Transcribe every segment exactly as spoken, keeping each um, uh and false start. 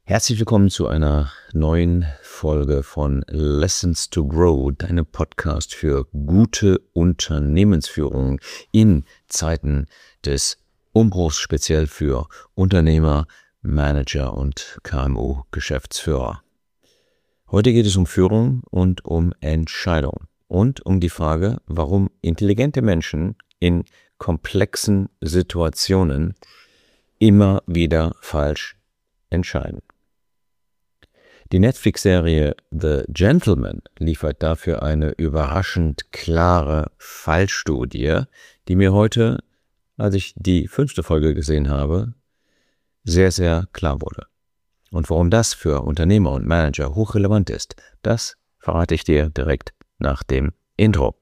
Herzlich willkommen zu einer neuen Folge von Lessons to Grow, deinem Podcast für gute Unternehmensführung in Zeiten des Umbruchs, speziell für Unternehmer, Manager und K M U-Geschäftsführer. Heute geht es um Führung und um Entscheidung und um die Frage, warum intelligente Menschen in komplexen Situationen immer wieder falsch entscheiden. Die Netflix-Serie The Gentleman liefert dafür eine überraschend klare Fallstudie, die mir heute, als ich die fünfte Folge gesehen habe, sehr, sehr klar wurde. Und warum das für Unternehmer und Manager hochrelevant ist, das verrate ich dir direkt nach dem Intro.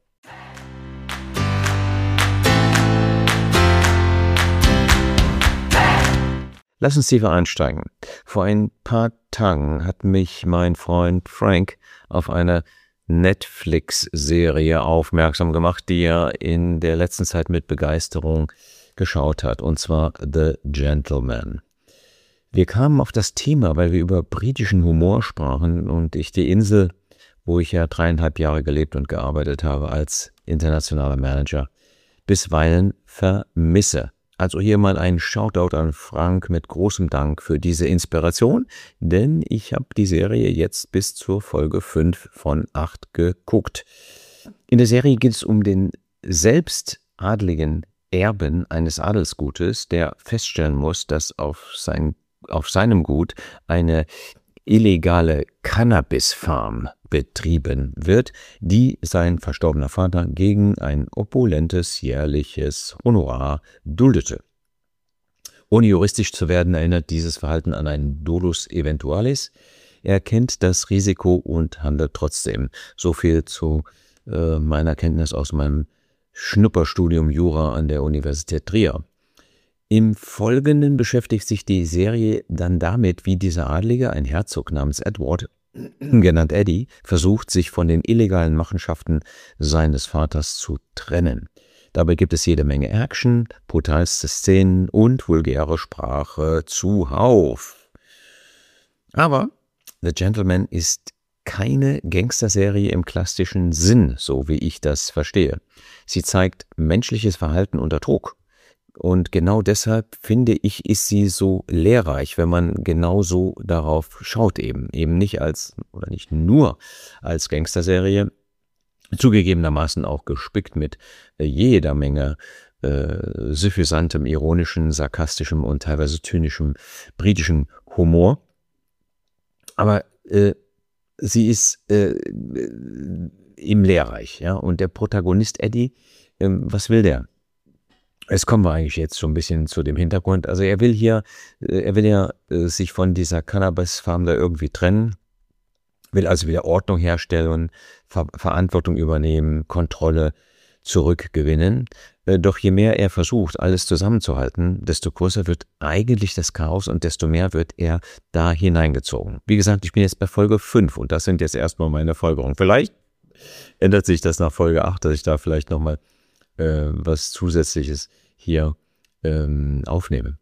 Lass uns tiefer einsteigen. Vor ein paar Tagen hat mich mein Freund Frank auf eine Netflix-Serie aufmerksam gemacht, die er in der letzten Zeit mit Begeisterung geschaut hat, und zwar The Gentleman. Wir kamen auf das Thema, weil wir über britischen Humor sprachen und ich die Insel, wo ich ja dreieinhalb Jahre gelebt und gearbeitet habe als internationaler Manager, bisweilen vermisse. Also hier mal ein Shoutout an Frank mit großem Dank für diese Inspiration, denn ich habe die Serie jetzt bis zur Folge fünf von acht geguckt. In der Serie geht es um den selbstadligen Erben eines Adelsgutes, der feststellen muss, dass auf, sein, auf seinem Gut eine illegale Cannabis-Farm betrieben wird, die sein verstorbener Vater gegen ein opulentes jährliches Honorar duldete. Ohne juristisch zu werden, erinnert dieses Verhalten an ein Dolus Eventualis. Er kennt das Risiko und handelt trotzdem. So viel zu äh, meiner Kenntnis aus meinem Schnupperstudium Jura an der Universität Trier. Im Folgenden beschäftigt sich die Serie dann damit, wie dieser Adlige, ein Herzog namens Edward, genannt Eddie, versucht, sich von den illegalen Machenschaften seines Vaters zu trennen. Dabei gibt es jede Menge Action, brutalste Szenen und vulgäre Sprache zuhauf. Aber The Gentleman ist keine Gangsterserie im klassischen Sinn, so wie ich das verstehe. Sie zeigt menschliches Verhalten unter Druck. Und genau deshalb, finde ich, ist sie so lehrreich, wenn man genauso darauf schaut eben. Eben nicht als, oder nicht nur als Gangsterserie, zugegebenermaßen auch gespickt mit jeder Menge äh, suffisantem, ironischem, sarkastischem und teilweise zynischem britischen Humor. Aber äh, sie ist äh, eben lehrreich, ja. Und der Protagonist Eddie, äh, was will der? Es kommen wir eigentlich jetzt schon ein bisschen zu dem Hintergrund. Also er will hier, er will ja äh, sich von dieser Cannabis-Farm da irgendwie trennen, will also wieder Ordnung herstellen, Ver- Verantwortung übernehmen, Kontrolle zurückgewinnen. Äh, doch je mehr er versucht, alles zusammenzuhalten, desto größer wird eigentlich das Chaos und desto mehr wird er da hineingezogen. Wie gesagt, ich bin jetzt bei Folge fünf und das sind jetzt erstmal meine Folgerungen. Vielleicht ändert sich das nach Folge acht, dass ich da vielleicht nochmal äh, was Zusätzliches hier ähm, aufnehme.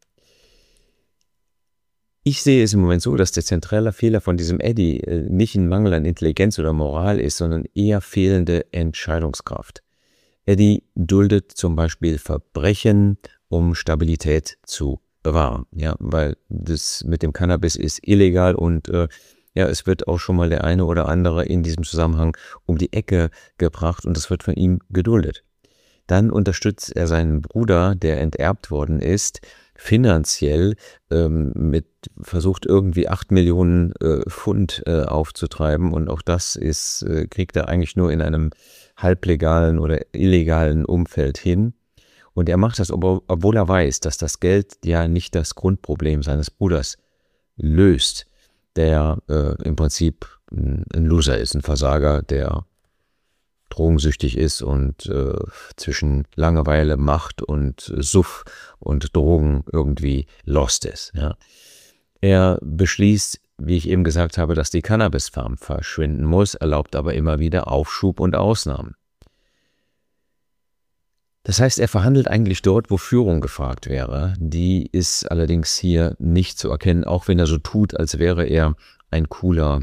Ich sehe es im Moment so, dass der zentrale Fehler von diesem Eddie äh, nicht ein Mangel an Intelligenz oder Moral ist, sondern eher fehlende Entscheidungskraft. Eddie duldet zum Beispiel Verbrechen, um Stabilität zu bewahren, ja, weil das mit dem Cannabis ist illegal und äh, ja, es wird auch schon mal der eine oder andere in diesem Zusammenhang um die Ecke gebracht und das wird von ihm geduldet. Dann unterstützt er seinen Bruder, der enterbt worden ist, finanziell ähm, mit versucht irgendwie acht Millionen äh, Pfund äh, aufzutreiben und auch das ist äh, kriegt er eigentlich nur in einem halblegalen oder illegalen Umfeld hin. Und er macht das, obwohl er weiß, dass das Geld ja nicht das Grundproblem seines Bruders löst, der äh, im Prinzip ein Loser ist, ein Versager, der drogensüchtig ist und äh, zwischen Langeweile, Macht und äh, Suff und Drogen irgendwie lost ist. Ja. Er beschließt, wie ich eben gesagt habe, dass die Cannabis-Farm verschwinden muss, erlaubt aber immer wieder Aufschub und Ausnahmen. Das heißt, er verhandelt eigentlich dort, wo Führung gefragt wäre. Die ist allerdings hier nicht zu erkennen, auch wenn er so tut, als wäre er ein cooler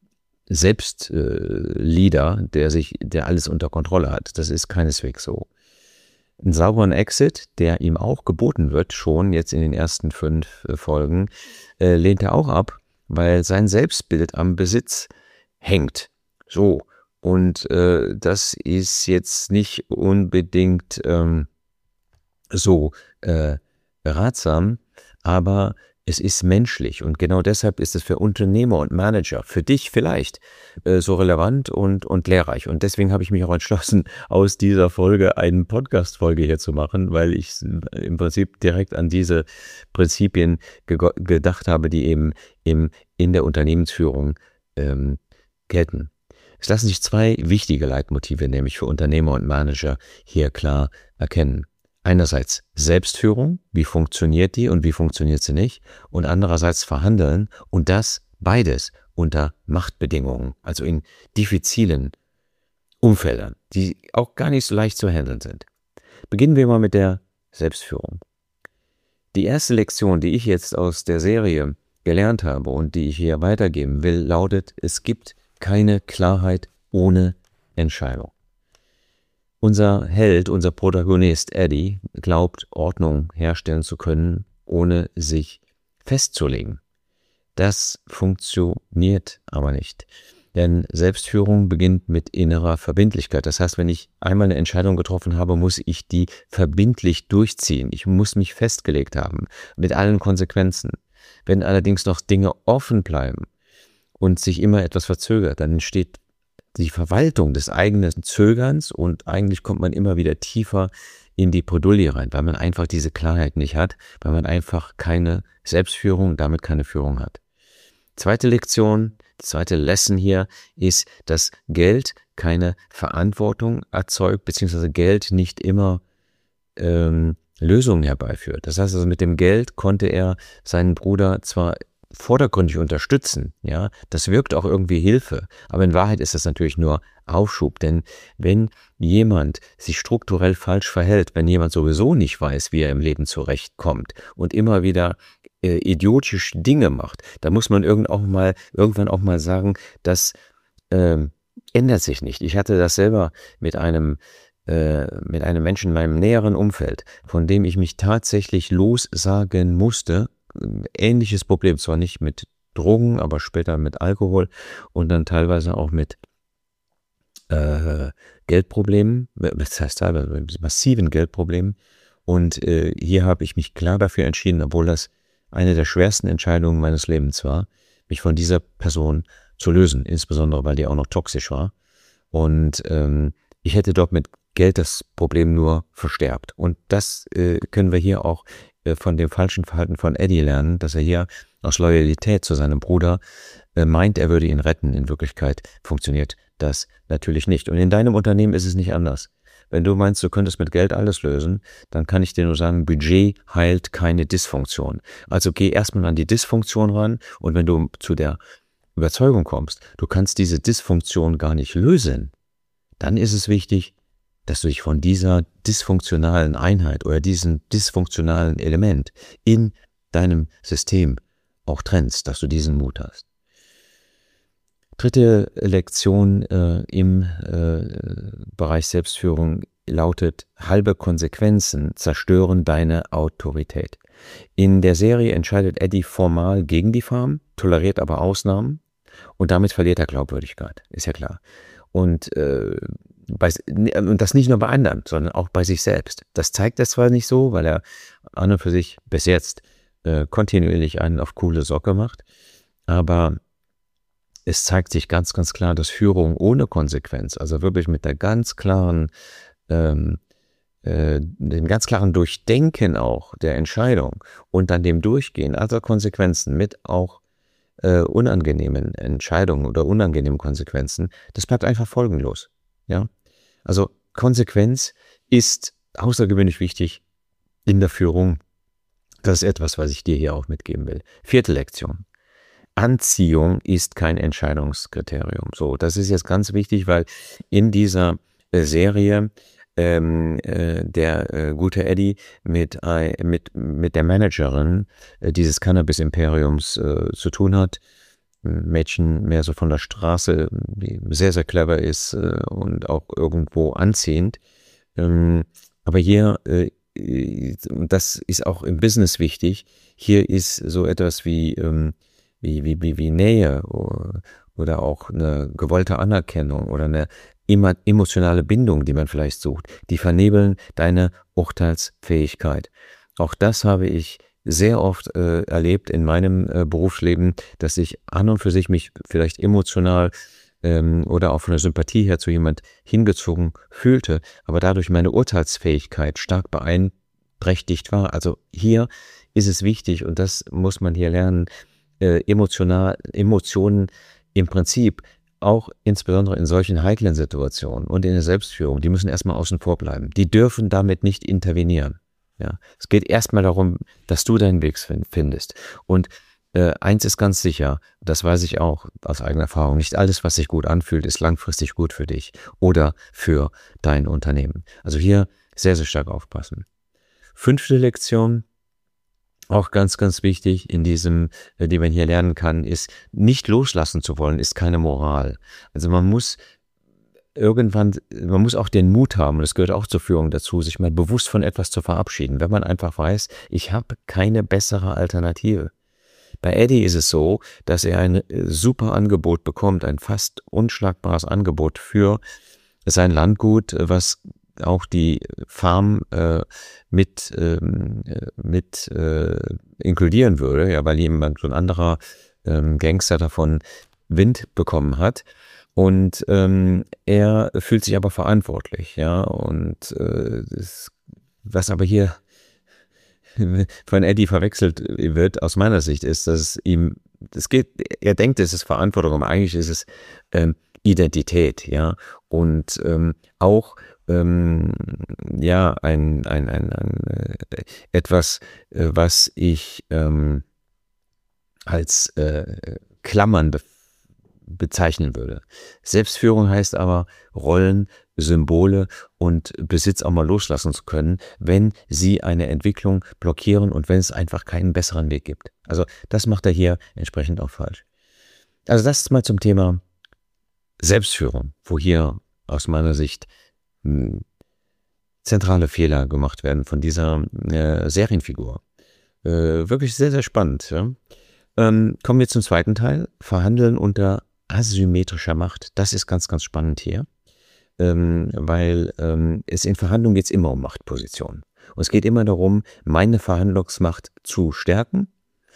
Selbstleader, der sich, der alles unter Kontrolle hat. Das ist keineswegs so. Einen sauberen Exit, der ihm auch geboten wird, schon jetzt in den ersten fünf Folgen, äh, lehnt er auch ab, weil sein Selbstbild am Besitz hängt. So. Und äh, das ist jetzt nicht unbedingt ähm, so äh, ratsam, aber es ist menschlich und genau deshalb ist es für Unternehmer und Manager, für dich vielleicht, äh, so relevant und, und lehrreich. Und deswegen habe ich mich auch entschlossen, aus dieser Folge eine Podcast-Folge hier zu machen, weil ich im Prinzip direkt an diese Prinzipien ge- gedacht habe, die eben im, in der Unternehmensführung ähm, gelten. Es lassen sich zwei wichtige Leitmotive, nämlich für Unternehmer und Manager, hier klar erkennen. Einerseits Selbstführung, wie funktioniert die und wie funktioniert sie nicht, und andererseits Verhandeln und das beides unter Machtbedingungen, also in diffizilen Umfeldern, die auch gar nicht so leicht zu handeln sind. Beginnen wir mal mit der Selbstführung. Die erste Lektion, die ich jetzt aus der Serie gelernt habe und die ich hier weitergeben will, lautet: Es gibt keine Klarheit ohne Entscheidung. Unser Held, unser Protagonist Eddie glaubt, Ordnung herstellen zu können, ohne sich festzulegen. Das funktioniert aber nicht. Denn Selbstführung beginnt mit innerer Verbindlichkeit. Das heißt, wenn ich einmal eine Entscheidung getroffen habe, muss ich die verbindlich durchziehen. Ich muss mich festgelegt haben, mit allen Konsequenzen. Wenn allerdings noch Dinge offen bleiben und sich immer etwas verzögert, dann entsteht die Verwaltung des eigenen Zögerns und eigentlich kommt man immer wieder tiefer in die Bredouille rein, weil man einfach diese Klarheit nicht hat, weil man einfach keine Selbstführung und damit keine Führung hat. Zweite Lektion, die zweite Lesson hier ist, dass Geld keine Verantwortung erzeugt, beziehungsweise Geld nicht immer ähm, Lösungen herbeiführt. Das heißt also, mit dem Geld konnte er seinen Bruder zwar vordergründig unterstützen, ja, das wirkt auch irgendwie Hilfe, aber in Wahrheit ist das natürlich nur Aufschub, denn wenn jemand sich strukturell falsch verhält, wenn jemand sowieso nicht weiß, wie er im Leben zurechtkommt und immer wieder äh, idiotisch Dinge macht, da muss man irgend auch mal, irgendwann auch mal sagen, das äh, ändert sich nicht. Ich hatte das selber mit einem mit einem Menschen in meinem näheren Umfeld, von dem ich mich tatsächlich lossagen musste. Ähnliches Problem, zwar nicht mit Drogen, aber später mit Alkohol und dann teilweise auch mit äh, Geldproblemen, das heißt teilweise mit massiven Geldproblemen. Und äh, hier habe ich mich klar dafür entschieden, obwohl das eine der schwersten Entscheidungen meines Lebens war, mich von dieser Person zu lösen, insbesondere weil die auch noch toxisch war. Und ähm, ich hätte dort mit Geld das Problem nur verstärkt. Und das äh, können wir hier auch äh, von dem falschen Verhalten von Eddie lernen, dass er hier aus Loyalität zu seinem Bruder äh, meint, er würde ihn retten. In Wirklichkeit funktioniert das natürlich nicht. Und in deinem Unternehmen ist es nicht anders. Wenn du meinst, du könntest mit Geld alles lösen, dann kann ich dir nur sagen, Budget heilt keine Dysfunktion. Also geh erstmal an die Dysfunktion ran und wenn du zu der Überzeugung kommst, du kannst diese Dysfunktion gar nicht lösen, dann ist es wichtig, dass du dich von dieser dysfunktionalen Einheit oder diesem dysfunktionalen Element in deinem System auch trennst, dass du diesen Mut hast. Dritte Lektion äh, im äh, Bereich Selbstführung lautet: Halbe Konsequenzen zerstören deine Autorität. In der Serie entscheidet Eddie formal gegen die Farm, toleriert aber Ausnahmen und damit verliert er Glaubwürdigkeit, ist ja klar. Und äh, Bei, und das nicht nur bei anderen, sondern auch bei sich selbst. Das zeigt er zwar nicht so, weil er an und für sich bis jetzt äh, kontinuierlich einen auf coole Socke macht, aber es zeigt sich ganz, ganz klar, dass Führung ohne Konsequenz, also wirklich mit der ganz klaren, ähm, äh, dem ganz klaren Durchdenken auch der Entscheidung und dann dem Durchgehen aller Konsequenzen mit auch äh, unangenehmen Entscheidungen oder unangenehmen Konsequenzen, das bleibt einfach folgenlos. Ja? Also Konsequenz ist außergewöhnlich wichtig in der Führung. Das ist etwas, was ich dir hier auch mitgeben will. Vierte Lektion. Anziehung ist kein Entscheidungskriterium. So, das ist jetzt ganz wichtig, weil in dieser Serie ähm, äh, der äh, gute Eddie mit, äh, mit, mit der Managerin äh, dieses Cannabis-Imperiums äh, zu tun hat. Ein Mädchen mehr so von der Straße, die sehr, sehr clever ist äh, und auch irgendwo anziehend. Ähm, aber hier, äh, und das ist auch im Business wichtig, hier ist so etwas wie, ähm, wie, wie, wie, wie Nähe oder, oder auch eine gewollte Anerkennung oder eine emotionale Bindung, die man vielleicht sucht, die vernebeln deine Urteilsfähigkeit. Auch das habe ich sehr oft äh, erlebt in meinem äh, Berufsleben, dass ich an und für sich mich vielleicht emotional ähm, oder auch von der Sympathie her zu jemand hingezogen fühlte, aber dadurch meine Urteilsfähigkeit stark beeinträchtigt war. Also hier ist es wichtig, und das muss man hier lernen, äh, emotional, Emotionen im Prinzip auch insbesondere in solchen heiklen Situationen und in der Selbstführung, die müssen erstmal außen vor bleiben. Die dürfen damit nicht intervenieren. Ja, es geht erstmal darum, dass du deinen Weg findest. Und äh, eins ist ganz sicher, das weiß ich auch aus eigener Erfahrung, nicht alles, was sich gut anfühlt, ist langfristig gut für dich oder für dein Unternehmen. Also hier sehr, sehr stark aufpassen. Fünfte Lektion, auch ganz, ganz wichtig in diesem, die man hier lernen kann, ist, nicht loslassen zu wollen, ist keine Moral. Also man muss irgendwann, man muss auch den Mut haben, und das gehört auch zur Führung dazu, sich mal bewusst von etwas zu verabschieden, wenn man einfach weiß, ich habe keine bessere Alternative. Bei Eddie ist es so, dass er ein super Angebot bekommt, ein fast unschlagbares Angebot für sein Landgut, was auch die Farm äh, mit, ähm, mit äh, inkludieren würde, ja, weil jemand, so ein anderer ähm, Gangster davon Wind bekommen hat. Und ähm, er fühlt sich aber verantwortlich, ja, und äh, das, was aber hier von Eddie verwechselt wird, aus meiner Sicht, ist, dass es ihm, es geht, er denkt, es ist Verantwortung, aber eigentlich ist es ähm, Identität, ja, und ähm, auch ähm, ja, ein, ein, ein, ein äh, etwas, äh, was ich ähm, als äh, Klammern be bezeichnen würde. Selbstführung heißt aber, Rollen, Symbole und Besitz auch mal loslassen zu können, wenn sie eine Entwicklung blockieren und wenn es einfach keinen besseren Weg gibt. Also das macht er hier entsprechend auch falsch. Also das ist mal zum Thema Selbstführung, wo hier aus meiner Sicht mh, zentrale Fehler gemacht werden von dieser äh, Serienfigur. Äh, wirklich sehr, sehr spannend. Ja? Ähm, kommen wir zum zweiten Teil. Verhandeln unter asymmetrischer Macht. Das ist ganz, ganz spannend hier. Ähm, weil ähm, es in Verhandlungen geht es immer um Machtpositionen. Und es geht immer darum, meine Verhandlungsmacht zu stärken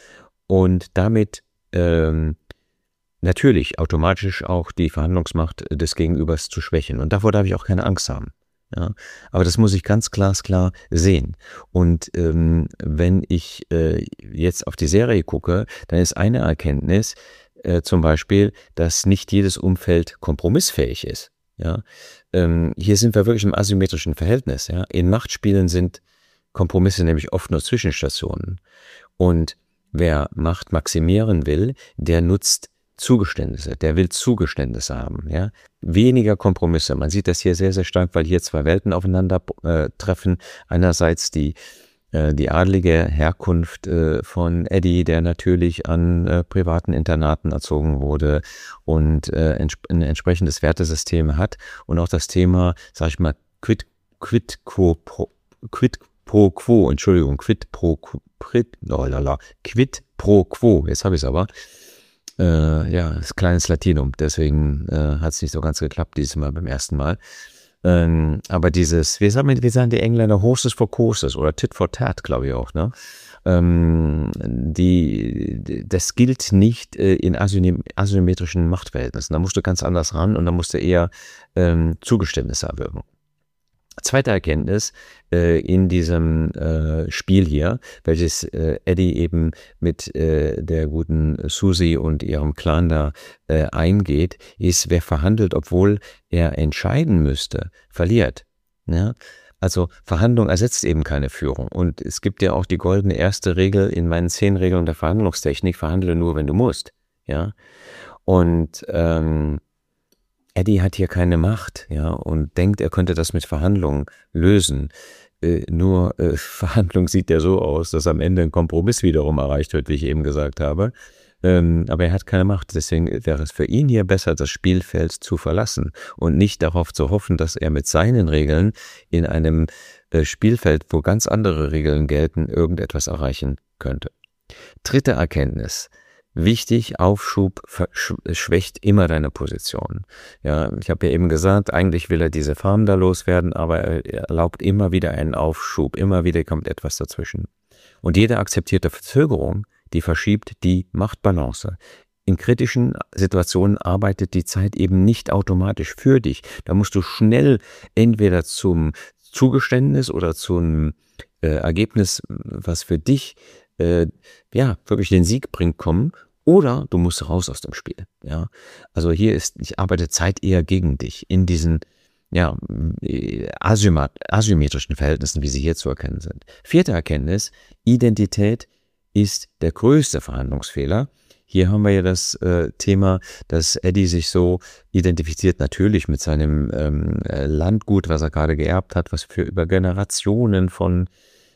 und damit ähm, natürlich automatisch auch die Verhandlungsmacht des Gegenübers zu schwächen. Und davor darf ich auch keine Angst haben. Ja, aber das muss ich ganz glasklar sehen. Und ähm, wenn ich äh, jetzt auf die Serie gucke, dann ist eine Erkenntnis äh, zum Beispiel, dass nicht jedes Umfeld kompromissfähig ist. Ja, ähm, hier sind wir wirklich im asymmetrischen Verhältnis. Ja, in Machtspielen sind Kompromisse nämlich oft nur Zwischenstationen. Und wer Macht maximieren will, der nutzt Zugeständnisse, der will Zugeständnisse haben, ja, weniger Kompromisse. Man sieht das hier sehr, sehr stark, weil hier zwei Welten aufeinander äh, treffen. Einerseits die äh, die adlige Herkunft äh, von Eddie, der natürlich an äh, privaten Internaten erzogen wurde und äh, entsp ein entsprechendes Wertesystem hat, und auch das Thema, sag ich mal, quid quid quo pro, quid pro quo, Entschuldigung, quid pro quid, oh lala, quid pro quo. Jetzt habe ich es aber. Äh, ja, das kleines Latinum, deswegen äh, hat es nicht so ganz geklappt dieses Mal beim ersten Mal. Ähm, aber dieses, wie sagen, wie sagen die Engländer, Horses for Courses oder Tit for Tat, glaube ich auch, ne? Ähm, die, das gilt nicht äh, in asymmetrischen Machtverhältnissen. Da musst du ganz anders ran und da musst du eher ähm, Zugeständnisse erwirken. Zweite Erkenntnis äh, in diesem äh, Spiel hier, welches äh, Eddie eben mit äh, der guten Susie und ihrem Clan da äh, eingeht, ist, wer verhandelt, obwohl er entscheiden müsste, verliert. Ja? Also Verhandlung ersetzt eben keine Führung. Und es gibt ja auch die goldene erste Regel in meinen zehn Regeln der Verhandlungstechnik: Verhandle nur, wenn du musst. Ja? Und ähm, Eddie hat hier keine Macht, ja, und denkt, er könnte das mit Verhandlungen lösen. Äh, nur äh, Verhandlung sieht ja so aus, dass am Ende ein Kompromiss wiederum erreicht wird, wie ich eben gesagt habe. Ähm, aber er hat keine Macht. Deswegen wäre es für ihn hier besser, das Spielfeld zu verlassen und nicht darauf zu hoffen, dass er mit seinen Regeln in einem äh, Spielfeld, wo ganz andere Regeln gelten, irgendetwas erreichen könnte. Dritte Erkenntnis. Wichtig, Aufschub schwächt immer deine Position. Ja, ich habe ja eben gesagt, eigentlich will er diese Farm da loswerden, aber er erlaubt immer wieder einen Aufschub, immer wieder kommt etwas dazwischen. Und jede akzeptierte Verzögerung, die verschiebt die Machtbalance. In kritischen Situationen arbeitet die Zeit eben nicht automatisch für dich. Da musst du schnell entweder zum Zugeständnis oder zum äh, Ergebnis, was für dich Äh, ja, wirklich den Sieg bringt, kommen, oder du musst raus aus dem Spiel. Ja, also hier ist, ich arbeite Zeit eher gegen dich in diesen, ja, asymmetrischen Verhältnissen, wie sie hier zu erkennen sind. Vierte Erkenntnis, Identität ist der größte Verhandlungsfehler. Hier haben wir ja das äh, Thema, dass Eddie sich so identifiziert, natürlich mit seinem ähm, Landgut, was er gerade geerbt hat, was für über Generationen von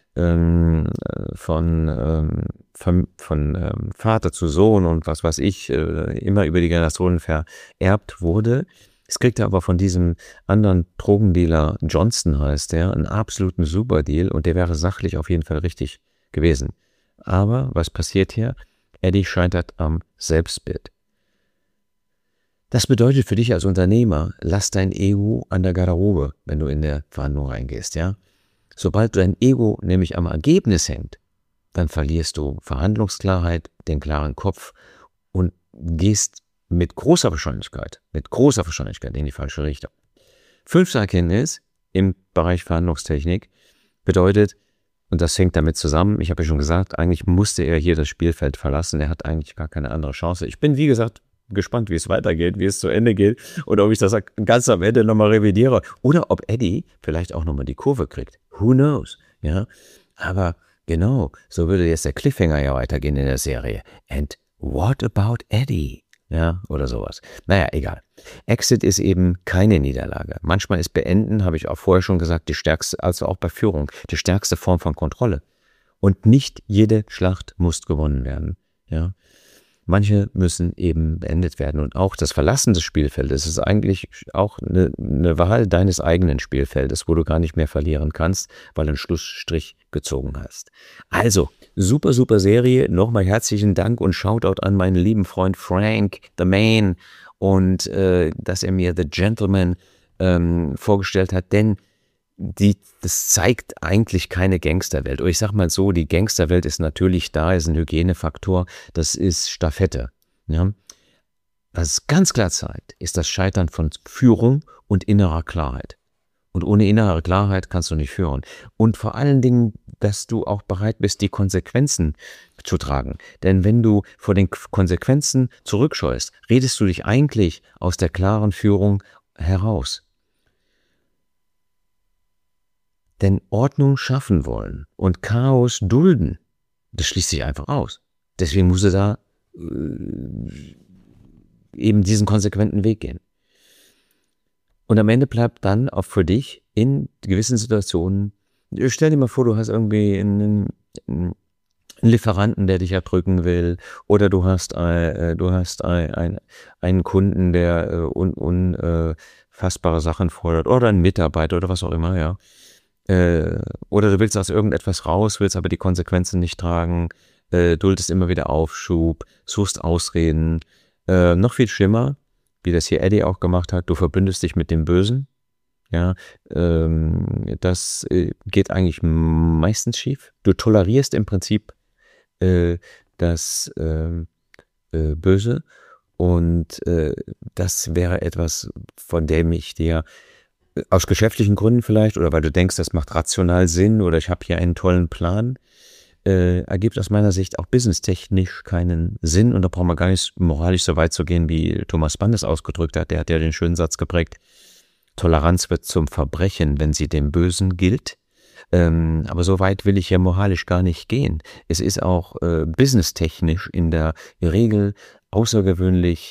von, von, von ähm, Vater zu Sohn und was weiß ich, äh, immer über die Generationen vererbt wurde. Es kriegt er aber von diesem anderen Drogendealer, Johnston heißt der, einen absoluten Superdeal, und der wäre sachlich auf jeden Fall richtig gewesen. Aber was passiert hier? Eddie scheitert am Selbstbild. Das bedeutet für dich als Unternehmer, lass dein Ego an der Garderobe, wenn du in der Verhandlung reingehst, ja? Sobald dein Ego nämlich am Ergebnis hängt, dann verlierst du Verhandlungsklarheit, den klaren Kopf und gehst mit großer Wahrscheinlichkeit, mit großer Wahrscheinlichkeit in die falsche Richtung. Fünfte Erkenntnis im Bereich Verhandlungstechnik bedeutet, und das hängt damit zusammen, ich habe ja schon gesagt, eigentlich musste er hier das Spielfeld verlassen, er hat eigentlich gar keine andere Chance. Ich bin, wie gesagt, gespannt, wie es weitergeht, wie es zu Ende geht oder ob ich das ganz am Ende nochmal revidiere oder ob Eddie vielleicht auch nochmal die Kurve kriegt. Who knows? Ja, aber genau, so würde jetzt der Cliffhanger ja weitergehen in der Serie. And what about Eddie? Ja, oder sowas. Naja, egal. Exit ist eben keine Niederlage. Manchmal ist Beenden, habe ich auch vorher schon gesagt, die stärkste, also auch bei Führung, die stärkste Form von Kontrolle. Und nicht jede Schlacht muss gewonnen werden. Ja. Manche müssen eben beendet werden. Und auch das Verlassen des Spielfeldes ist eigentlich auch eine, eine Wahl deines eigenen Spielfeldes, wo du gar nicht mehr verlieren kannst, weil du einen Schlussstrich gezogen hast. Also, super, super Serie. Nochmal herzlichen Dank und Shoutout an meinen lieben Freund Frank, The Man, und äh, dass er mir The Gentleman ähm, vorgestellt hat, denn Die, das zeigt eigentlich keine Gangsterwelt. Oder ich sag mal so, die Gangsterwelt ist natürlich da, ist ein Hygienefaktor, das ist Staffette. Ja? Was es ganz klar zeigt, ist das Scheitern von Führung und innerer Klarheit. Und ohne innere Klarheit kannst du nicht führen. Und vor allen Dingen, dass du auch bereit bist, die Konsequenzen zu tragen. Denn wenn du vor den Konsequenzen zurückscheust, redest du dich eigentlich aus der klaren Führung heraus. Denn Ordnung schaffen wollen und Chaos dulden, das schließt sich einfach aus. Deswegen musst du da äh, eben diesen konsequenten Weg gehen. Und am Ende bleibt dann auch für dich in gewissen Situationen, stell dir mal vor, du hast irgendwie einen, einen Lieferanten, der dich erdrücken will, oder du hast, äh, du hast ein, ein, einen Kunden, der äh, un, unfassbare Sachen fordert, oder einen Mitarbeiter oder was auch immer, ja. Äh, oder du willst aus irgendetwas raus, willst aber die Konsequenzen nicht tragen, äh, duldest immer wieder Aufschub, suchst Ausreden. Äh, noch viel schlimmer, wie das hier Eddie auch gemacht hat, du verbündest dich mit dem Bösen. Ja, ähm, das äh, geht eigentlich meistens schief. Du tolerierst im Prinzip äh, das äh, äh, Böse, und äh, das wäre etwas, von dem ich dir aus geschäftlichen Gründen vielleicht, oder weil du denkst, das macht rational Sinn, oder ich habe hier einen tollen Plan, äh, ergibt aus meiner Sicht auch businesstechnisch keinen Sinn. Und da brauchen wir gar nicht moralisch so weit zu gehen, wie Thomas Mann es ausgedrückt hat. Der hat ja den schönen Satz geprägt: Toleranz wird zum Verbrechen, wenn sie dem Bösen gilt. Ähm, aber so weit will ich ja moralisch gar nicht gehen. Es ist auch äh, businesstechnisch in der Regel außergewöhnlich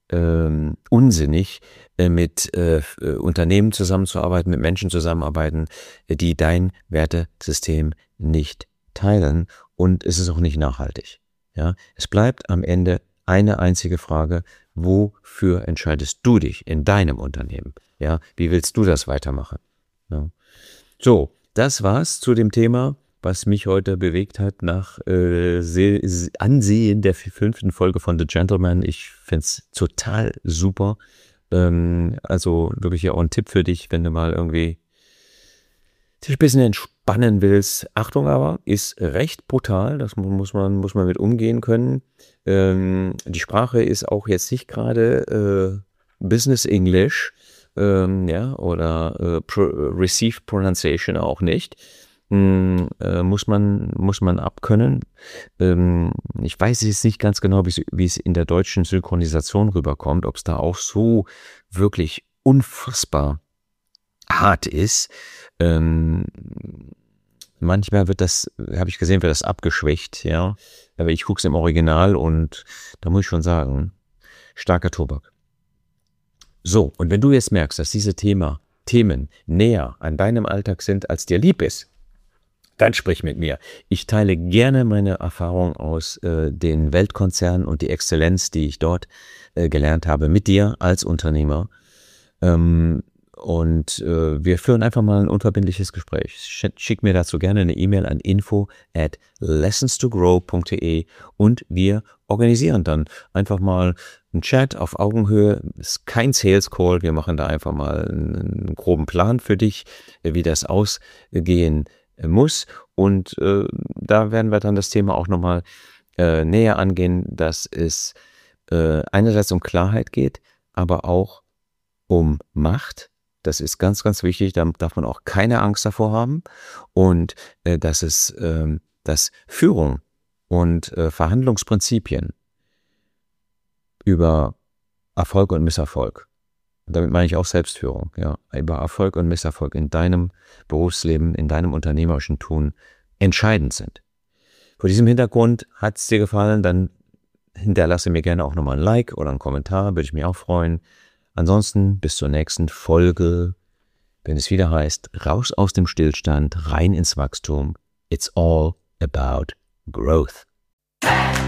ähm, unsinnig, äh, mit äh, Unternehmen zusammenzuarbeiten, mit Menschen zusammenarbeiten, die dein Wertesystem nicht teilen, und es ist auch nicht nachhaltig. Ja, es bleibt am Ende eine einzige Frage: Wofür entscheidest du dich in deinem Unternehmen? Ja, wie willst du das weitermachen? Ja. So, das war's zu dem Thema, was mich heute bewegt hat nach äh, Ansehen der fünften Folge von The Gentleman. Ich finde es total super. Ähm, also wirklich auch ein Tipp für dich, wenn du mal irgendwie dich ein bisschen entspannen willst. Achtung aber, ist recht brutal, das muss man, muss man mit umgehen können. Ähm, die Sprache ist auch jetzt nicht gerade äh, Business English, ähm, ja, oder äh, Pro, Received Pronunciation auch nicht. Ähm, äh, muss man, muss man abkönnen. Ähm, ich weiß jetzt nicht ganz genau, wie es in der deutschen Synchronisation rüberkommt, ob es da auch so wirklich unfassbar hart ist. Ähm, manchmal wird das, habe ich gesehen, wird das abgeschwächt, ja. Aber ich gucke es im Original und da muss ich schon sagen, starker Tobak. So, und wenn du jetzt merkst, dass diese Thema, Themen näher an deinem Alltag sind, als dir lieb ist, dann sprich mit mir. Ich teile gerne meine Erfahrung aus äh, den Weltkonzernen und die Exzellenz, die ich dort äh, gelernt habe, mit dir als Unternehmer. Ähm, Und äh, wir führen einfach mal ein unverbindliches Gespräch. Schick, schick mir dazu gerne eine E-Mail an info at lessons to grow punkt de und wir organisieren dann einfach mal einen Chat auf Augenhöhe. Ist kein Sales Call. Wir machen da einfach mal einen, einen groben Plan für dich, wie das ausgehen muss. Und äh, da werden wir dann das Thema auch nochmal äh, näher angehen, dass es äh, einerseits um Klarheit geht, aber auch um Macht. Das ist ganz, ganz wichtig, da darf man auch keine Angst davor haben. Und äh, dass es, äh, dass Führung und äh, Verhandlungsprinzipien über Erfolg und Misserfolg, damit meine ich auch Selbstführung, ja, über Erfolg und Misserfolg in deinem Berufsleben, in deinem unternehmerischen Tun entscheidend sind. Vor diesem Hintergrund hat es dir gefallen, dann hinterlasse mir gerne auch nochmal ein Like oder einen Kommentar, würde ich mich auch freuen. Ansonsten bis zur nächsten Folge, wenn es wieder heißt, raus aus dem Stillstand, rein ins Wachstum. It's all about growth.